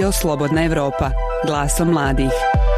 Radio Slobodna Evropa, glasom mladih.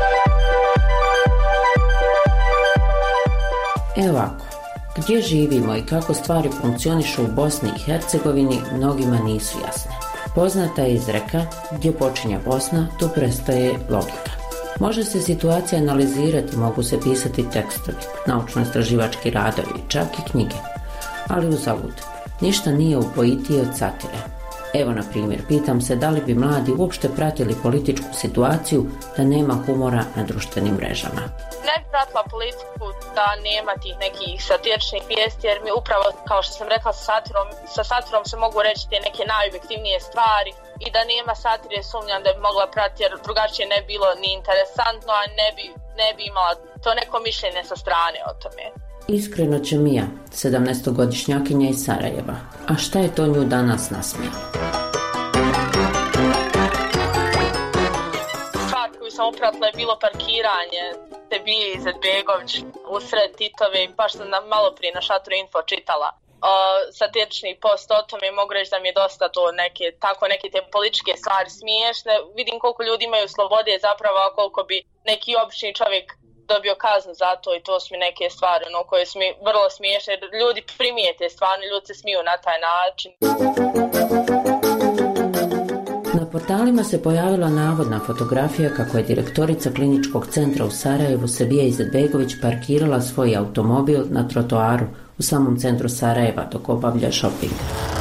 Evo ovako, gdje živimo i kako stvari funkcionišu u Bosni i Hercegovini mnogima nisu jasne. Poznata je izreka, gdje počinje Bosna, tu prestaje logika. Može se situacija analizirati, mogu se pisati tekstovi, naučno-istraživački radovi, čak i knjige. Ali uzalud, ništa nije upojitije od satire. Evo na primjer, pitam se da li bi mladi uopšte pratili političku situaciju da nema humora na društvenim mrežama. Ne bi pratila politiku da nema tih nekih satiričnih vijesti, jer mi upravo, kao što sam rekla, sa satirom se mogu reći te neke najobjektivnije stvari i da nema satire sumnjam da bi mogla pratiti, jer drugačije ne bi bilo ni interesantno, a ne bi imala to neko mišljenje sa strane o tome. Iskreno će Mija, 17-godišnjakinja iz Sarajeva. A šta je to nju danas nasmijalo? Stvar koju sam upratila je bilo parkiranje Sebije Izetbegović usred Titove, baš sam malo prije na Šatru Info čitala satirični post o tome. Mogu reći da mi je dosta to neke te političke stvari smiješne. Vidim koliko ljudi imaju slobode zapravo, a koliko bi neki obični čovjek dobio kaznu za to, i to su mi neke stvari koje su mi vrlo smiješne. Ljudi primijete stvarno, ljudi se smiju na taj način. Na portalima se pojavila navodna fotografija kako je direktorica kliničkog centra u Sarajevu Sebija Izetbegović parkirala svoj automobil na trotoaru u samom centru Sarajeva dok obavlja shopping.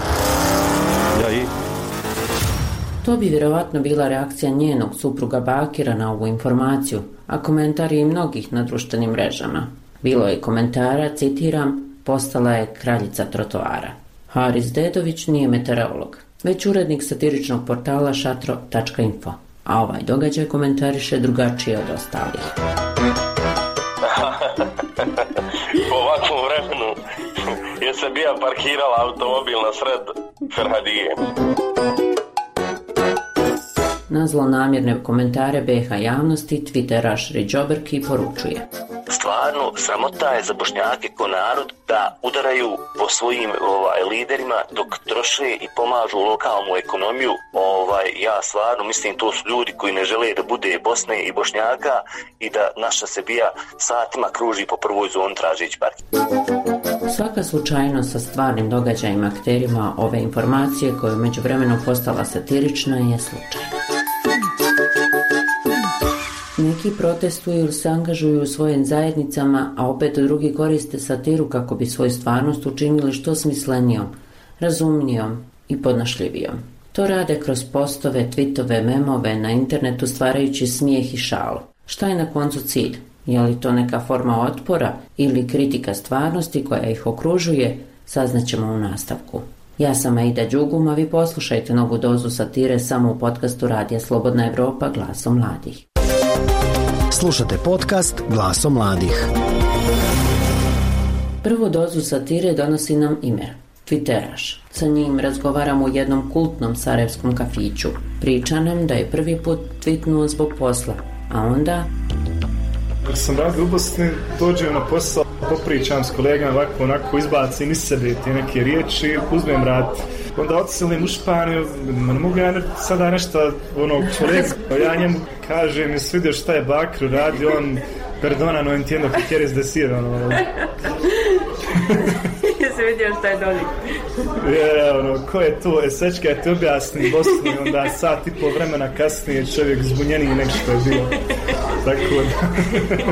To bi vjerovatno bila reakcija njenog supruga Bakira na ovu informaciju, a komentari i mnogih na društvenim mrežama. Bilo je komentara, citiram, postala je kraljica trotoara. Haris Dedović nije meteorolog, već urednik satiričnog portala šatro.info, a ovaj događaj komentariše drugačije od ostalih. Po ovakvom vremenu je Sebija parkirala automobil na sred Ferhadije. Na zlonamjerne komentare BH javnosti Twitteraš Riđoberki poručuje: stvarno, sramota je za Bošnjake ko narod da udaraju po svojim liderima dok troše i pomažu lokalnu ekonomiju. Ja stvarno mislim, to su ljudi koji ne žele da bude Bosne i Bošnjaka i da naša Sebija satima kruži po prvoj zoni tražeći parking. Svaka slučajnost sa stvarnim događajima akterima ove informacije koja je u međuvremenu postala satirična je slučajna. Neki protestuju ili se angažuju u svojim zajednicama, a opet drugi koriste satiru kako bi svoju stvarnost učinili što smislenijom, razumnijom i podnošljivijom. To rade kroz postove, tweetove, memove na internetu stvarajući smijeh i šalu. Šta je na koncu cilj? Je li to neka forma otpora ili kritika stvarnosti koja ih okružuje? Saznaćemo u nastavku. Ja sam Aida Đugum, a vi poslušajte novu dozu satire samo u podcastu Radija Slobodna Evropa, glasom mladih. Slušate podcast Glasom mladih. Prvu dozu satire donosi nam Imer, Twitteraš. Sa njim razgovaramo u jednom kultnom sarajevskom kafiću. Priča nam da je prvi put tweetnuo zbog posla, a onda... Jer sam radio u Bosni, dođem na posao, popričam s kolegama, ovako onako izbacim iz sebe te neke riječi, uzmem rad. Onda odselim u Španiju, ne mogu ja sada nešto kolega, ja njemu kažem, mi se vidio šta je Bakr radi, on, perdona, no entiendo que quieres decir, Jesi vidio šta je doli? Ko je to, sečka je ti objasni Bosni, onda sat i pol vremena kasnije čovjek zbunjeniji nek što je bilo. Tako da...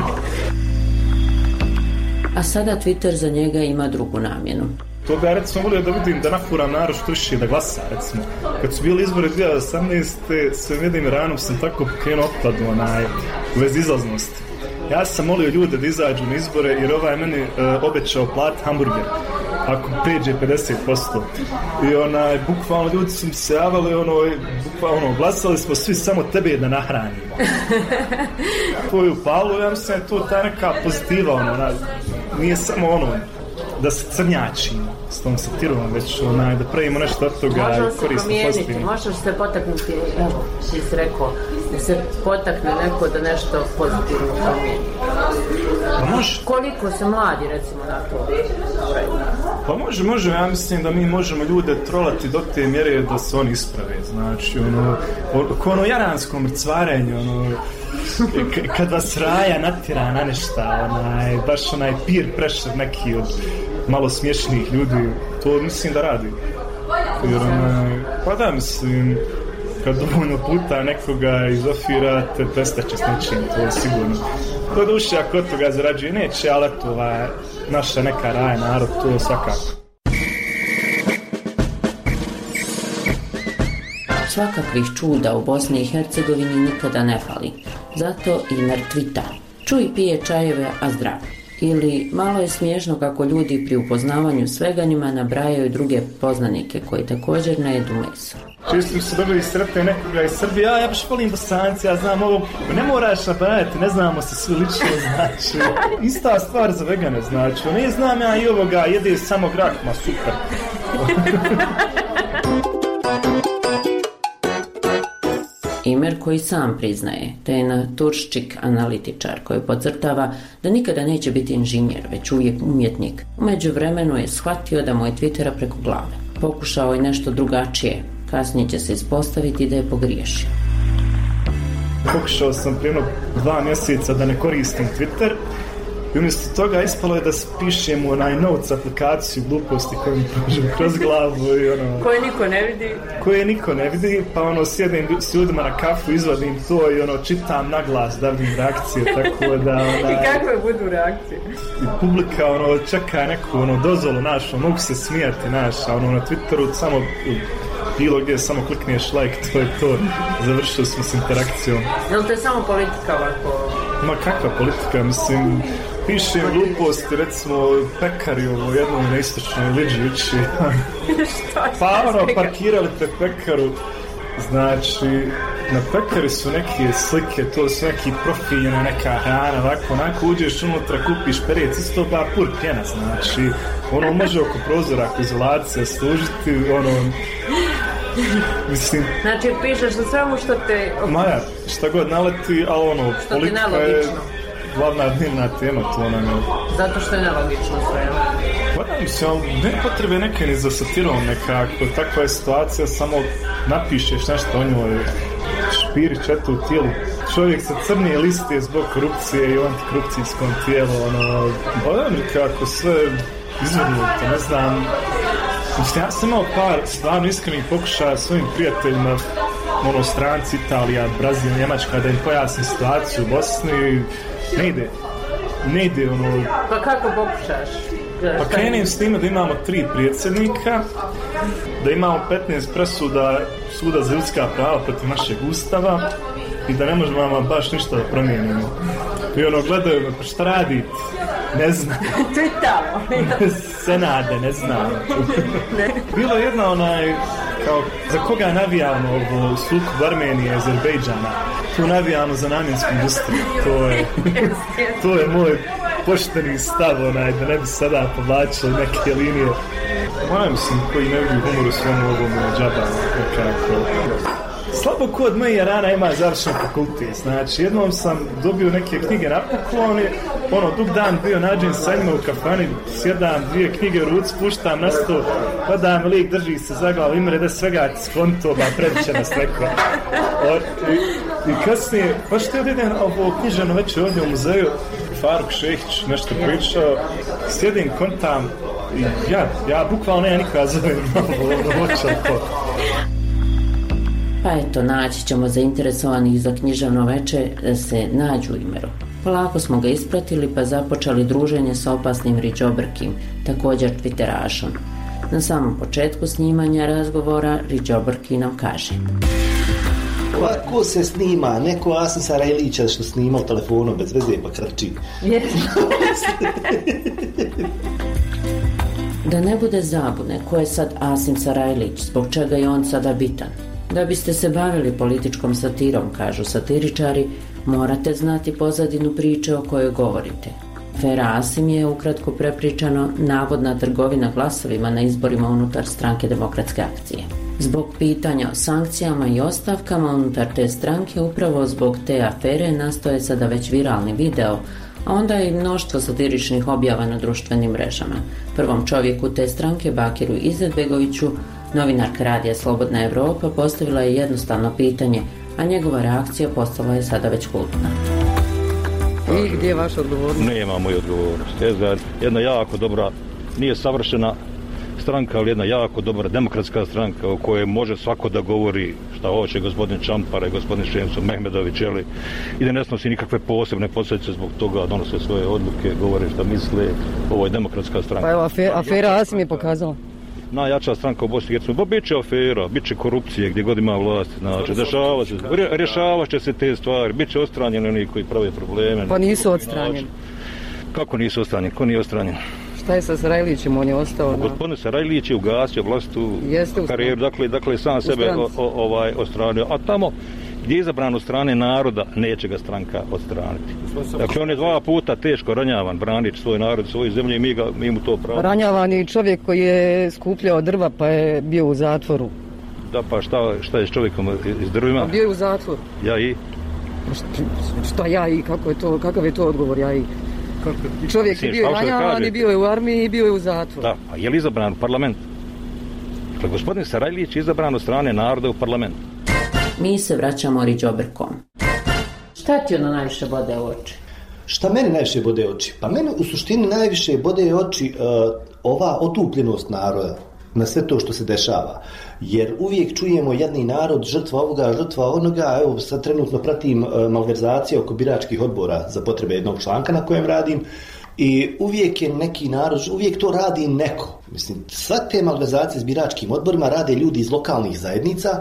A sada Twitter za njega ima drugu namjenu. To ga recimo volio da vidim da nafuram narod što više da glasa, recimo. Kad su bili izbori 2018. sve vidim ranom sam tako pokrenuo otpadu u vezi izlaznosti. Ja sam molio ljude da izađu na izbore jer ovaj meni obećao platiti hamburger ako pređe 50%. I bukvalno ljudi su mi se javali, bukvalno glasali smo svi samo tebe da nahranimo. To je upalo, ja mislim da je to ta neka pozitiva, nije samo da se crnjačimo s tom satirom, već da pravimo nešto od toga i koristimo pozitivno. Može se potaknuti, evo, ti si rekao, da se potakne neko da nešto pozitivno promijeni. Može. Koliko se mladi, recimo, na to uredi? Pa može, ja mislim da mi možemo ljude trolati do te mjere da se oni isprave, znači, ko ono jaransko mrcvarenje, kad vas raja natjera na nešta, baš onaj peer pressure neki od malo smiješnih ljudi, to mislim da radi. Jer pa da, mislim, kad dovoljno puta nekoga izofirate, prestaće s nečim, to je sigurno. Ko duše, ako od toga zarađuje, neće, ali to naša neka raja narod, to svakako. Svakakvih čuda u Bosni i Hercegovini nikada ne fali. Zato i mrtvita. Čuj, pije čajeve, a zdrav. Ili malo je smiješno kako ljudi pri upoznavanju svega njima nabrajaju druge poznanike koji također ne jedu meso. Često se dobili sretne nekoga iz Srbije, ja baš volim Bosanci, ja znam ovo, ne moraš nabrajati, ne znamo se svi lično, znači, ista stvar za vegane, znači, ne znam ja i ovoga, jede samo grah, ma super. Imer koji sam priznaje, te je naturščik analitičar koji podcrtava da nikada neće biti inženjer, već uvijek umjetnik. U međuvremenu je shvatio da mu je Twittera preko glave. Pokušao je nešto drugačije, kasnije će se ispostaviti da je pogriješio. Pokušao sam prije 2 mjeseca da ne koristim Twitter i umjesto toga ispalo je da pišem u onaj notes aplikaciju gluposti koje mi prođu kroz glavu i koje niko ne vidi. Koje niko ne vidi, pa sjedim s ljudima na kafu, izvadim to i čitam na glas da vidim reakcije, tako da I kakve budu reakcije? I publika čeka neku dozvolu našu, mogu se smijati naša, na Twitteru samo bilo gdje samo klikneš like, to je to, završili smo s interakcijom. Je li to je samo politika ovako? Ma kakva politika, mislim, piše gluposti, recimo pekari jednom na istočnoj liđi uči. Pa parkirali te pekaru, znači, na pekari su neke slike, to su neki profiljena neka hrana, onako uđeš unutra, kupiš perec, isto ba pur pjena, znači, može oko prozora, ako izolacija služiti, mislim... Znači, pišeš na svemu što te... Maja, šta god naleti, ali politika je glavna dnevna tema, to je... Zato što je nelogično sve, Pa da, mislim, ne potrebe neke ni za satirom nekako, takva je situacija, samo napišeš nešto o njoj, špirić eto u tijelu. Čovjek sa crnije liste zbog korupcije i u antikorupcijskom tijelu, pa da nekako sve izvrnuto, ne znam. Mislim, ja sam imao par stvarno iskrenih pokušaja svojim prijateljima, stranci, Italija, Brazil, Njemačka, da im pojasnim situaciju u Bosni, ne ide Pa kako pokušaš? Pa krenim s time da imamo 3 predsjednika, da imamo 15 presuda Suda za ljudska prava protiv našeg ustava i da ne možemo baš ništa da promijenimo. I gledaju me, pa šta radite? Ne znam. To je tamo. Senade, ne znam. Bilo je jedna kao, za koga navijamo ovo sukob Armenije i Azerbejdžana? Tu navijamo za namjensku industriju. To je moj pošteni stav, da ne bi sada povlačili neke linije. Mislim, koji ne vidi humor u svemu ovom džaba, nekako. Slabo ko od moje rana ima završen fakultet, znači jednom sam dobio neke knjige na poklon, dug dan bio nađen sa njima u kafani, sjedam 2 knjige u ruci, puštam na sto, pa da me lik drži se za glavu, ima da svega skonto, ba prediće nas neko. I kasnije, pa što je idem ovo knjiženo večer ovdje u muzeju, Faruk Šehić nešto pričao, sjedim, kontam i ja bukvalno nema nikoga zovem ovo. Pa eto, naći ćemo zainteresovanih za književno veče da se nađu u Imeru. Polako smo ga ispratili pa započeli druženje sa opasnim Ridžobrkim, također Twitterašom. Na samom početku snimanja razgovora Ridžobrki nam kaže: Ko se snima? Neko Asim Sarajlića što snima u telefonu bez veze pa krči. Da ne bude zabune ko je sad Asim Sarajlić, zbog čega je on sada bitan. Da biste se bavili političkom satirom, kažu satiričari, morate znati pozadinu priče o kojoj govorite. Afera Asim je, ukratko prepričano, navodna trgovina glasovima na izborima unutar stranke Demokratske akcije. Zbog pitanja o sankcijama i ostavkama unutar te stranke, upravo zbog te afere, nastao je sada već viralni video a onda i mnoštvo satiričnih objava na društvenim mrežama. Prvom čovjeku te stranke, Bakiru Izetbegoviću, novinarka radija Slobodna Evropa postavila je jednostavno pitanje, a njegova reakcija postala je sada već kultna. I gdje je vaša odgovornost? Nema moju odgovornost. Jedna jako dobra, nije savršena stranka, ali jedna jako dobra demokratska stranka u kojoj može svako da govori šta hoće, gospodin Čampara i gospodin Šemso Mehmedović, i da ne snosi nikakve posebne posljedice zbog toga, donose svoje odluke, govore šta misle. Ovo je demokratska stranka. Pa evo, afera Asim je pokazala. Najjača stranka u Bosni i Hercegovini. Pa bit će afera, bit će korupcije gdje god ima vlast, znači, rješavat će se te stvari, bit će odstranjeni oni koji prave probleme. Pa nisu odstranjeni. Kako nisu odstranjeni? Ko nije odstranjen? Šta je sa Sarajlićem, on je ostao? Gospodin Sarajlić je ugasio vlastu karijeru, dakle sam sebe odstranio, a tamo gdje je izabran od strane naroda, neće ga stranka odstraniti. Dakle, on je 2 puta teško ranjavan, branič svoj narod, svoju zemlju i mi mu to pravo. Ranjavan je čovjek koji je skupljao drva pa je bio u zatvoru. Da, pa šta je s čovjekom iz drvima? Pa bio je u zatvoru. Ja i? Šta ja i? Kakav je to odgovor ja i? Čovjek je bio ranjavan i bio je u armiji i bio je u zatvoru. Da, a je li izabran u parlament? Dakle, gospodin Sarajlić je izabran od strane naroda u parlament. Mi se vraćamo Riđoberkom. Šta ti ono najviše bode u oči? Šta meni najviše bode oči? Pa meni u suštini najviše bode oči ova otupljenost naroda na sve to što se dešava. Jer uvijek čujemo jedni narod, žrtva ovoga, žrtva onoga. Evo sad trenutno pratim malverzacije oko biračkih odbora za potrebe jednog članka na kojem radim. I uvijek je neki narod, uvijek to radi neko. Mislim, sve te malverzacije s biračkim odborima rade ljudi iz lokalnih zajednica,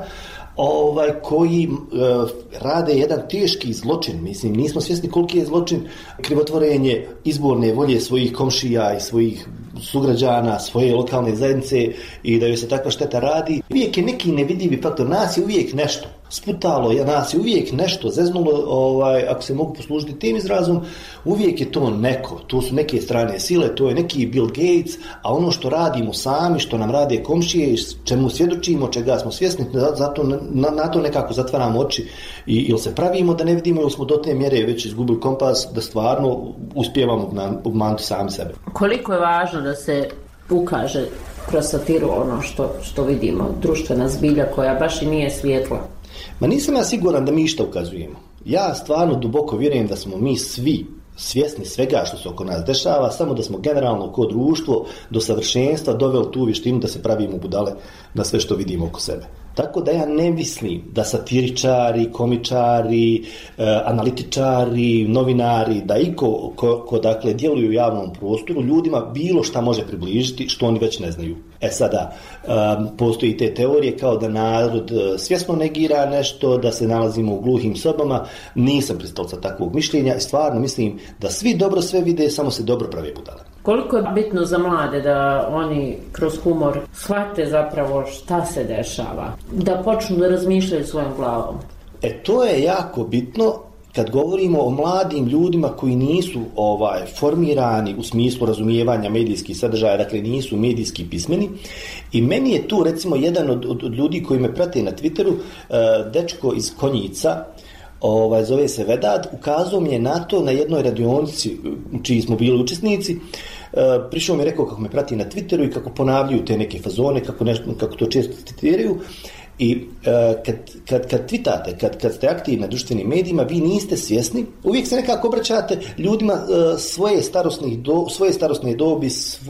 koji rade jedan teški zločin. Mislim, nismo svjesni koliki je zločin krivotvorenje izborne volje svojih komšija i svojih sugrađana, svoje lokalne zajednice i da joj se takva šteta radi. Uvijek je neki nevidljivi faktor, nas je uvijek nešto sputalo, nas je uvijek nešto zeznulo, ako se mogu poslužiti tim izrazom, uvijek je to neko, to su neke strane sile, to je neki Bill Gates, a ono što radimo sami, što nam rade komšije, čemu svjedočimo, čega smo svjesni, zato na to nekako zatvaramo oči ili se pravimo da ne vidimo, ili smo do te mjere već izgubili kompas da stvarno uspijevamo obmanuti sami sebe. Koliko je važno da se ukaže kroz satiru ono što vidimo, društvena zbilja koja baš i nije svijetla? Ma nisam ja siguran da mi išta ukazujemo. Ja stvarno duboko vjerujem da smo mi svi svjesni svega što se oko nas dešava, samo da smo generalno kao društvo do savršenstva doveli tu vještinu da se pravimo budale na sve što vidimo oko sebe. Tako da ja ne mislim da satiričari, komičari, analitičari, novinari, da iko ko dakle djeluju u javnom prostoru ljudima bilo šta može približiti što oni već ne znaju. Sada postoji te teorije kao da narod svjesno negira nešto, da se nalazimo u gluhim sobama. Nisam pristalica takvog mišljenja i stvarno mislim da svi dobro sve vide, samo se dobro prave budale. Koliko je bitno za mlade da oni kroz humor shvate zapravo šta se dešava, da počnu da razmišljaju svojom glavom? To je jako bitno kad govorimo o mladim ljudima koji nisu formirani u smislu razumijevanja medijskih sadržaja, dakle nisu medijski pismeni. I meni je tu recimo jedan od ljudi koji me prate na Twitteru, dečko iz Konjica, zove se Vedad, ukazao mi je na to na jednoj radionici čiji smo bili učesnici. Prišao mi je rekao kako me prati na Twitteru i kako ponavljaju te neke fazone, kako to često citiraju. I kad tweetate, kad ste aktivni na društvenim medijima, vi niste svjesni, uvijek se nekako obraćate ljudima svoje starosne dobi,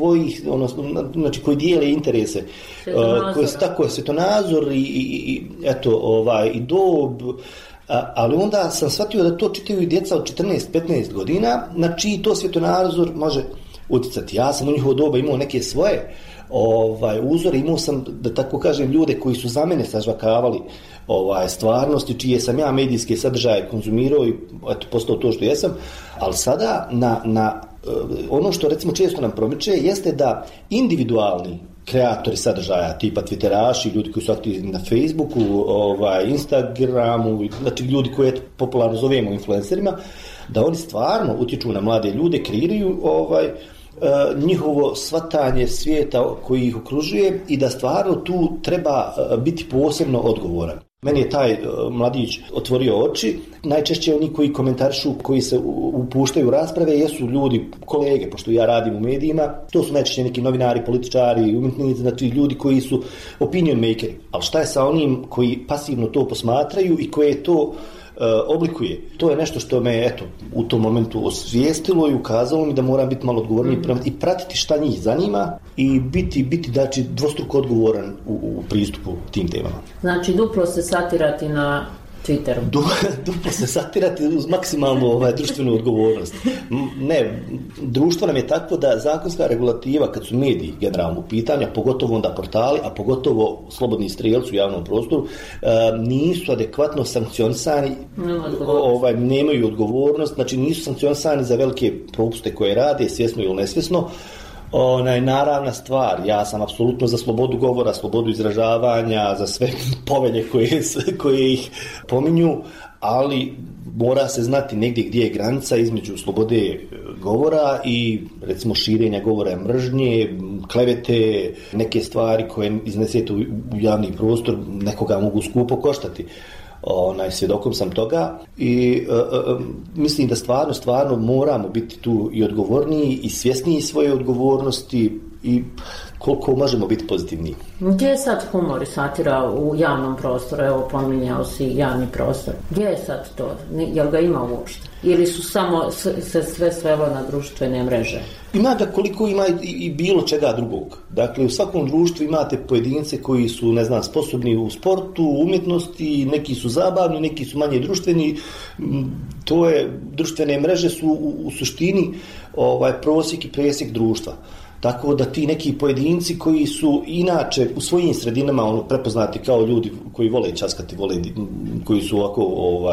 znači koji dijele interese, koji svjetonazor i dob. Ali onda sam shvatio da to čitaju i djeca od 14-15 godina, na čiji to svjetonazor može utjecati. Ja sam u njihovo doba imao neke svoje uzore, imao sam, da tako kažem, ljude koji su za mene sažvakavali stvarnosti, čije sam ja medijske sadržaje konzumirao i postao to što jesam, ali sada na ono što recimo često nam promiče jeste da individualni kreatori sadržaja, tipa twitteraši, ljudi koji su aktivni na Facebooku, Instagramu, znači ljudi koje popularno zovemo influencerima, da oni stvarno utječu na mlade ljude, kreiraju njihovo shvatanje svijeta koji ih okružuje i da stvarno tu treba biti posebno odgovoran. Meni je taj mladić otvorio oči. Najčešće oni koji komentarišu, koji se upuštaju u rasprave, jesu ljudi, kolege, pošto ja radim u medijima, to su najčešće neki novinari, političari, umjetnici, znači ljudi koji su opinion makeri. Ali šta je sa onim koji pasivno to posmatraju i koje to oblikuje? To je nešto što me u tom momentu osvijestilo i ukazalo mi da moram biti malo odgovorniji i pratiti šta njih zanima i biti znači, dvostruko odgovoran u pristupu tim temama. Znači duplo se satirati na Twitteru. Duplo se satirati uz maksimalnu društvenu odgovornost. Ne, društvo nam je takvo da zakonska regulativa, kad su mediji generalno u pitanju, pogotovo onda portali, a pogotovo slobodni strijelci u javnom prostoru, nisu adekvatno sankcionisani, nemaju odgovornost, znači nisu sankcionisani za velike propuste koje rade, svjesno ili nesvjesno. Naravna stvar, ja sam apsolutno za slobodu govora, slobodu izražavanja, za sve povelje koje ih pominju, ali mora se znati negdje gdje je granica između slobode govora i recimo širenja govora mržnje, klevete, neke stvari koje iznesete u javni prostor nekoga mogu skupo koštati. Svjedokom sam toga i mislim da stvarno moramo biti tu i odgovorniji i svjesniji svoje odgovornosti i koliko možemo biti pozitivniji. Gdje je sad humor i satira u javnom prostoru? Evo, pominjao si javni prostor. Gdje je sad to? Jel ga ima uopšte? Ili su samo se sve svelo na društvene mreže? Ima ga koliko ima i bilo čega drugog. Dakle, u svakom društvu imate pojedince koji su, sposobni u sportu, u umjetnosti, neki su zabavni, neki su manje društveni. Društvene mreže su u suštini prosjek i presjek društva. Tako da ti neki pojedinci koji su inače u svojim sredinama prepoznati kao ljudi koji vole časkati, koji su ovako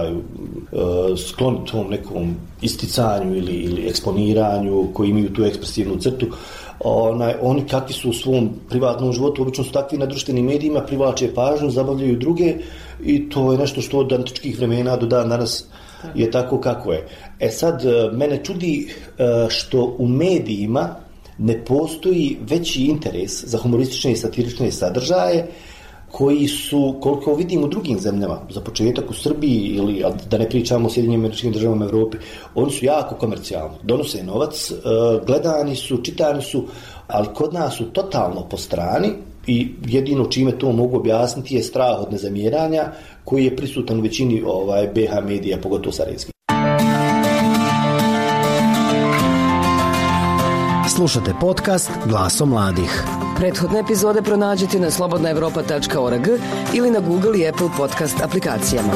skloni tom nekom isticanju ili eksponiranju, koji imaju tu ekspresivnu crtu, oni kakvi su u svom privatnom životu, obično su takvi na društvenim medijima, privlače pažnju, zabavljaju druge i to je nešto što od antičkih vremena do dan danas je tako kako je. Sad, mene čudi što u medijima ne postoji veći interes za humoristične i satirične sadržaje koji su, koliko vidim u drugim zemljama, za početak u Srbiji ili da ne pričamo o Sjedinjenim Američkim Državama Evropi, oni su jako komercijalni, donose novac, gledani su, čitani su, ali kod nas su totalno po strani i jedino čime to mogu objasniti je strah od nezamjeranja koji je prisutan u većini BH medija, pogotovo sarajevskih. Slušate podcast Glasom mladih. Prethodne epizode pronađite na slobodnaevropa.org ili na Google i Apple podcast aplikacijama.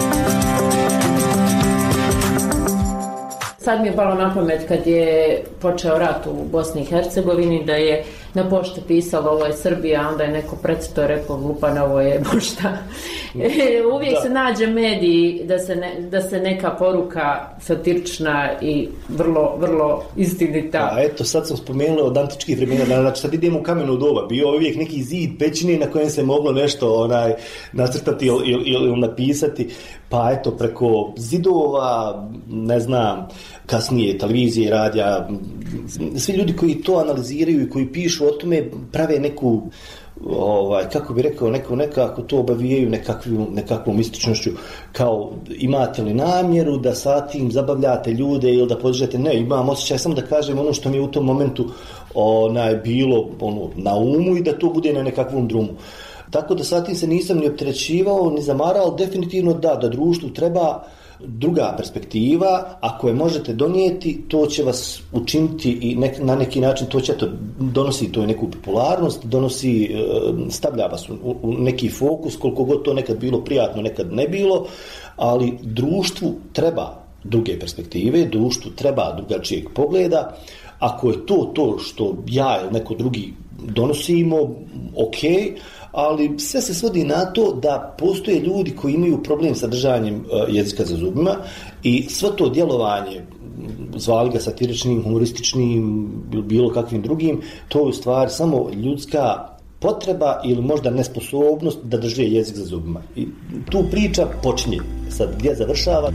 Sad mi je palo na pamet kad je počeo rat u Bosni i Hercegovini da je na pošti pisalo ovo je Srbija, onda je neko precito rekao glupan, ovo je pošta. Uvijek se nađe mediji da se neka poruka satirična i vrlo, vrlo istinita. A eto, sad sam spomenula od antičkih vremena, znači sad idemo u kameno doba, bio uvijek neki zid pećine na kojem se moglo nešto nacrtati ili napisati, pa eto preko zidova, kasnije televizije, radija, svi ljudi koji to analiziraju i koji pišu o tome prave neku, kako bi rekao, nekako to obavijaju nekakvom mističnošću, kao imate li namjeru da sa tim zabavljate ljude ili da podižete, ne, imam osjećaj samo da kažem ono što mi je u tom momentu bilo na umu i da to bude na nekakvom drumu. Tako da sa tim se nisam ni opterećivao, ni zamarao, definitivno da društvu treba druga perspektiva, ako je možete donijeti, to će vas učiniti i na neki način to će donosi to neku popularnost, stavlja vas u neki fokus, koliko god to nekad bilo prijatno, nekad ne bilo, ali društvu treba druge perspektive, društvu treba drugačijeg pogleda. Ako je to što ja ili neko drugi donosimo, ok, ali sve se svodi na to da postoje ljudi koji imaju problem sa držanjem jezika za zubima i sve to djelovanje, zvali ga satiričnim, humorističnim, bilo kakvim drugim, to je u stvari samo ljudska potreba ili možda nesposobnost da drže jezik za zubima. I tu priča počinje. Sad gdje završava?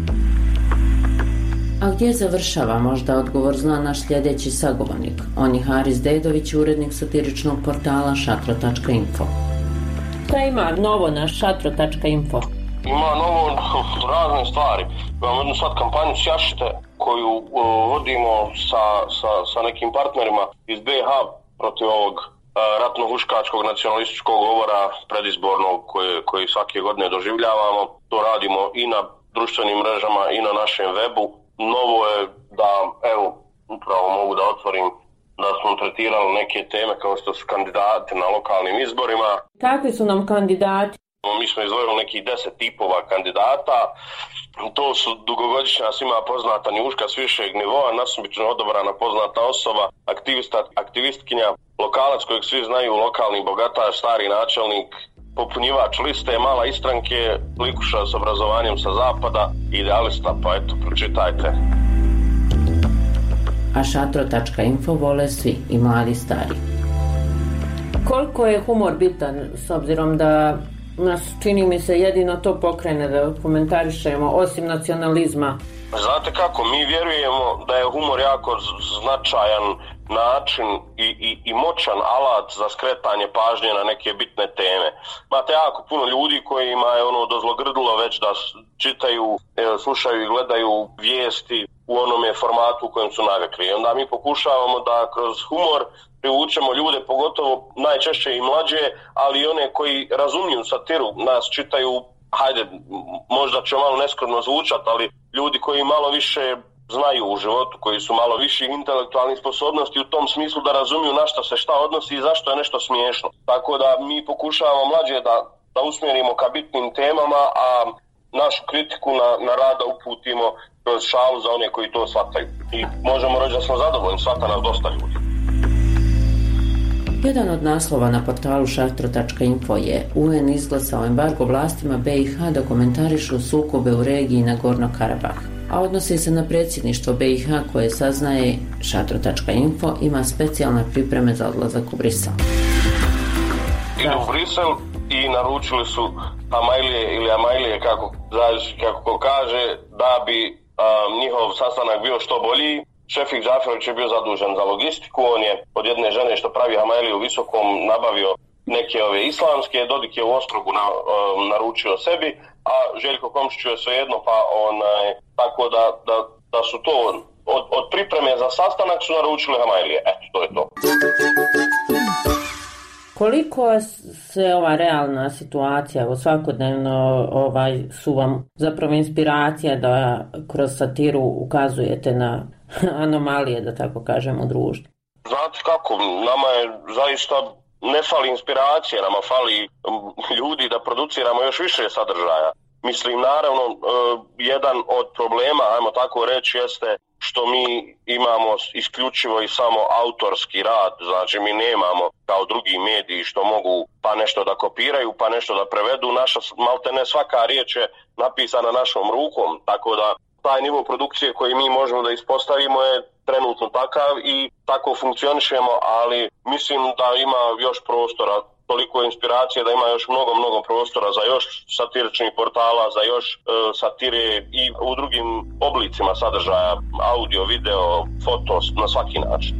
A gdje završava? Možda odgovor zna naš sljedeći sagovornik. On je Haris Dedović, urednik satiričnog portala šatro.info. Šta ima novo na šatro.info? ima novo razne stvari. Imamo jednu sad kampanju Sjašite koju vodimo sa nekim partnerima iz BiH protiv ovog ratno-huškačkog nacionalističkog govora predizbornog koji svake godine doživljavamo. To radimo i na društvenim mrežama i na našem webu. Novo je da, evo, upravo mogu da otvorim da smo tretirali neke teme kao što su kandidati na lokalnim izborima. Kakvi su nam kandidati? Mi smo izdvojili nekih 10 tipova kandidata. To su dugogodišnja svima poznata njuška s višeg nivoa, nasumično odabrana poznata osoba, aktivistkinja, lokalac kojeg svi znaju, lokalni bogataš, stari načelnik, popunjivač liste, mala istranke, likuša s obrazovanjem sa zapada, idealista, pa eto, pročitajte. A šatro.info vole svi, i mladi i stari. Koliko je humor bitan, s obzirom da nas, čini mi se, jedino to pokrene da komentarišemo, osim nacionalizma? Znate kako, mi vjerujemo da je humor jako značajan način i moćan alat za skretanje pažnje na neke bitne teme. Imate jako puno ljudi kojima je dozlogrdilo već da čitaju, slušaju i gledaju vijesti u onome formatu u kojem su navikli. I onda mi pokušavamo da kroz humor privučemo ljude, pogotovo najčešće i mlađe, ali i one koji razumiju satiru, nas čitaju, hajde, možda će malo neskromno zvučati, ali ljudi koji malo više znaju u životu, koji su malo viših intelektualnih sposobnosti u tom smislu da razumiju na što se šta odnosi i zašto je nešto smiješno. Tako da mi pokušavamo mlađe da usmjerimo ka bitnim temama, a našu kritiku na rada uputimo kroz šalu za one koji to shvataju. I možemo reći da smo zadovoljni, shvata nas dosta ljudi. Jedan od naslova na portalu šatro.info je UN izglasao embargo vlastima BiH da komentarišu sukobe u regiji Nagorno Karabah, a odnosi se na predsjedništvo BiH koje, saznaje šatro.info, ima specijalne pripreme za odlazak u Brisel. Idu u Brisel i naručili su Amajlije ili Amajlije, kako kaže, da bi njihov sastanak bio što bolji. Šefik Džaferović je bio zadužen za logistiku, on je od jedne žene što pravi Amajliju u Visokom nabavio neke ove islamske, Dodik je u Ostrogu naručio sebi, a Željko Komšić je svejedno, pa tako da su to od pripreme za sastanak su naručili Amajlije. Eto, to je to. Koliko se ova realna situacija svakodnevno su vam zapravo inspiracija da kroz satiru ukazujete na anomalije, da tako kažem, u društvu? Znate kako, nama je zaista ne fali inspiracije, nama fali ljudi da produciramo još više sadržaja. Mislim, naravno, jedan od problema, ajmo tako reći, jeste što mi imamo isključivo i samo autorski rad, znači mi nemamo kao drugi mediji što mogu pa nešto da kopiraju, pa nešto da prevedu. Naša, maltene svaka riječ je napisana našom rukom, tako da taj nivo produkcije koji mi možemo da ispostavimo je trenutno takav i tako funkcionišemo, ali mislim da ima još prostora, toliko inspiracije da ima još mnogo prostora za još satiričnih portala, za još satire i u drugim oblicima sadržaja, audio, video, foto, na svaki način.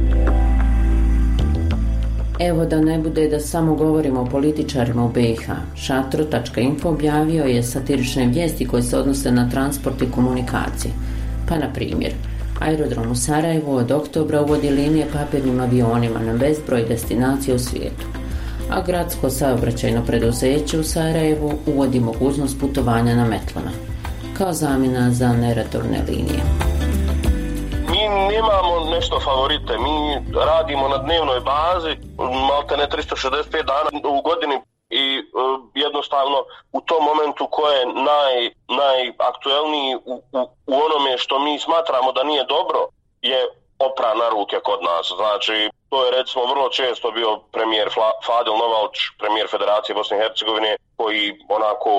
Evo da ne bude da samo govorimo o političarima u BiH, šatro.info objavio je satirične vijesti koje se odnose na transport i komunikacije. Pa na primjer, aerodrom u Sarajevu od oktobra uvodi linije papirnim avionima na bezbroj destinacija u svijetu, a gradsko saobraćajno preduzeće u Sarajevu uvodi mogućnost putovanja na metlama, kao zamjena za neredovne linije. Mi nemamo nešto favorite, mi radimo na dnevnoj bazi, maltene 365 dana u godini i jednostavno u tom momentu ko je najaktuelniji u onome što mi smatramo da nije dobro je opra na ruke kod nas. Znači, to je recimo vrlo često bio premijer Fadil Novalč, premijer Federacije Bosne i Hercegovine, koji onako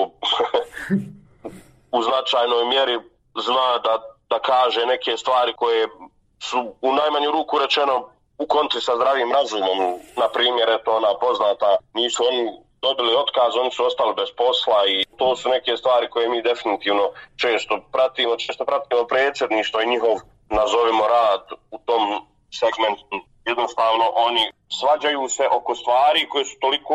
u značajnoj mjeri zna da kaže neke stvari koje su u najmanju ruku rečeno u kontri sa zdravim razumom. Na primjer, eto ona poznata, nisu oni dobili otkaz, oni su ostali bez posla i to su neke stvari koje mi definitivno često pratimo predsjedništvo i njihov, nazovimo, rad u tom segmentu. Jednostavno oni svađaju se oko stvari koje su toliko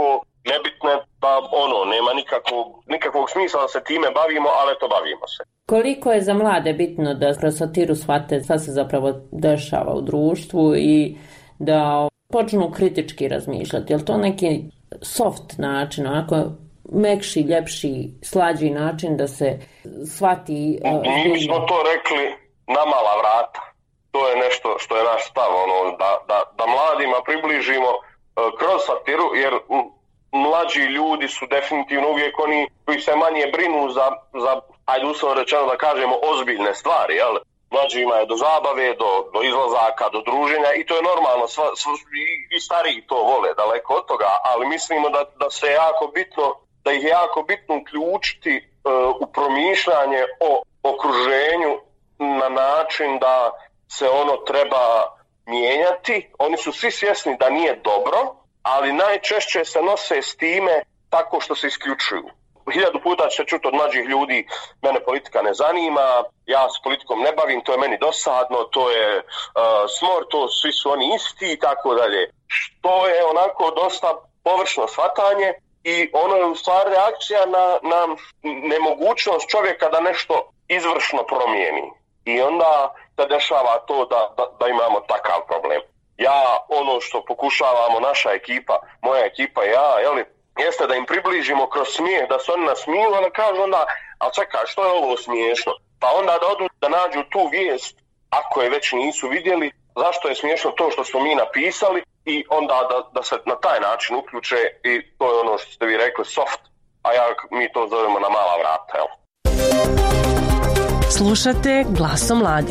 nebitne, pa nema nikakvog smisla da se time bavimo, ali to bavimo se. Koliko je za mlade bitno da kroz satiru shvate šta se zapravo dešava u društvu i da počnu kritički razmišljati? Je li to neki soft način, onako mekši, ljepši, slađi način da se shvati? Mi smo to rekli na mala vrata. To je nešto što je naš stav, da mladima približimo kroz satiru, jer mlađi ljudi su definitivno uvijek oni koji se manje brinu za ajde uslovno rečeno da kažemo, ozbiljne stvari, jel? Mlađima je do zabave, do izlazaka, do druženja i to je normalno, i stariji to vole, daleko od toga, ali mislimo da se jako bitno, da ih je jako bitno uključiti u promišljanje o okruženju na način da se ono treba mijenjati. Oni su svi svjesni da nije dobro, ali najčešće se nose s time tako što se isključuju. 1000 puta će čuti od mlađih ljudi, mene politika ne zanima, ja s politikom ne bavim, to je meni dosadno, to je smor, to svi su oni isti i tako dalje. Što je onako dosta površno shvatanje i ono je u stvari reakcija na nemogućnost čovjeka da nešto izvršno promijeni. I onda se dešava to da imamo takav problem. Ja, ono što pokušavamo, naša ekipa, moja ekipa i ja, jeste da im približimo kroz smijeh, da se oni nasmiju, onda kažu onda, ali čekaj, što je ovo smiješno? Pa onda da odu da nađu tu vijest, ako je već nisu vidjeli, zašto je smiješno to što smo mi napisali i onda da se na taj način uključe i to je ono što ste vi rekli, soft, a mi to zovemo na mala vrata, jel? Slušate Glasom mladih.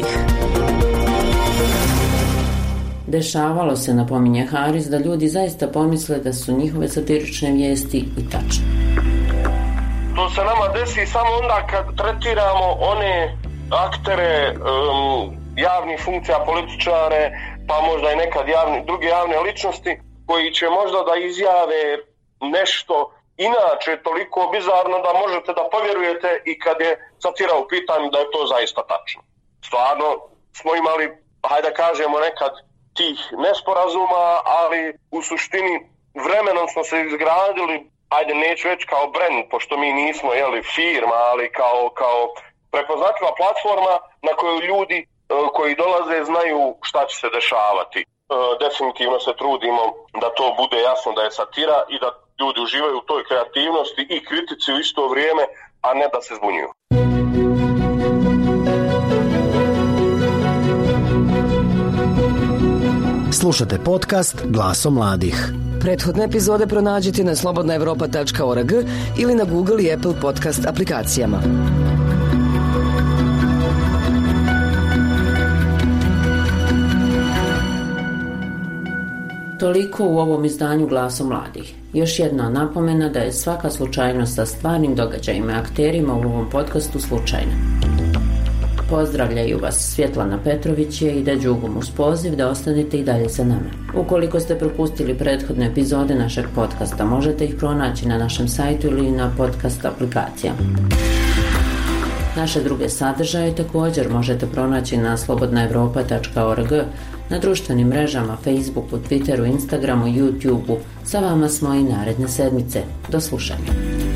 Dešavalo se, napominje Haris, da ljudi zaista pomisle da su njihove satirične vijesti i tačne. To se nama desi samo onda kad tretiramo one aktere javnih funkcija, političare, pa možda i nekad druge javne ličnosti koji će možda da izjave nešto inače toliko bizarno da možete da povjerujete i kad je satira u pitanju da je to zaista tačno. Stvarno smo imali, hajde da kažemo nekad, tih nesporazuma, ali u suštini vremenom smo se izgradili, ajde neću reći kao brand, pošto mi nismo firma, ali kao prepoznatljiva platforma na koju ljudi koji dolaze znaju šta će se dešavati. Definitivno se trudimo da to bude jasno da je satira i da ljudi uživaju u toj kreativnosti i kritici u isto vrijeme, a ne da se zbunjuju. Slušate podcast Glasom mladih. Prethodne epizode pronađite na slobodnaevropa.org ili na Google i Apple podcast aplikacijama. Toliko u ovom izdanju Glasu mladih. Još jedna napomena da je svaka slučajnost sa stvarnim događajima i akterima u ovom podcastu slučajna. Pozdravljaju vas Svjetlana Petrović i Ida Đugum uz poziv da ostanete i dalje sa nama. Ukoliko ste propustili prethodne epizode našeg podcasta, možete ih pronaći na našem sajtu ili na podcast aplikacijama. Naše druge sadržaje također možete pronaći na slobodnaevropa.org, na društvenim mrežama, Facebooku, Twitteru, Instagramu, YouTubeu. Sa vama smo i naredne sedmice. Do slušanja.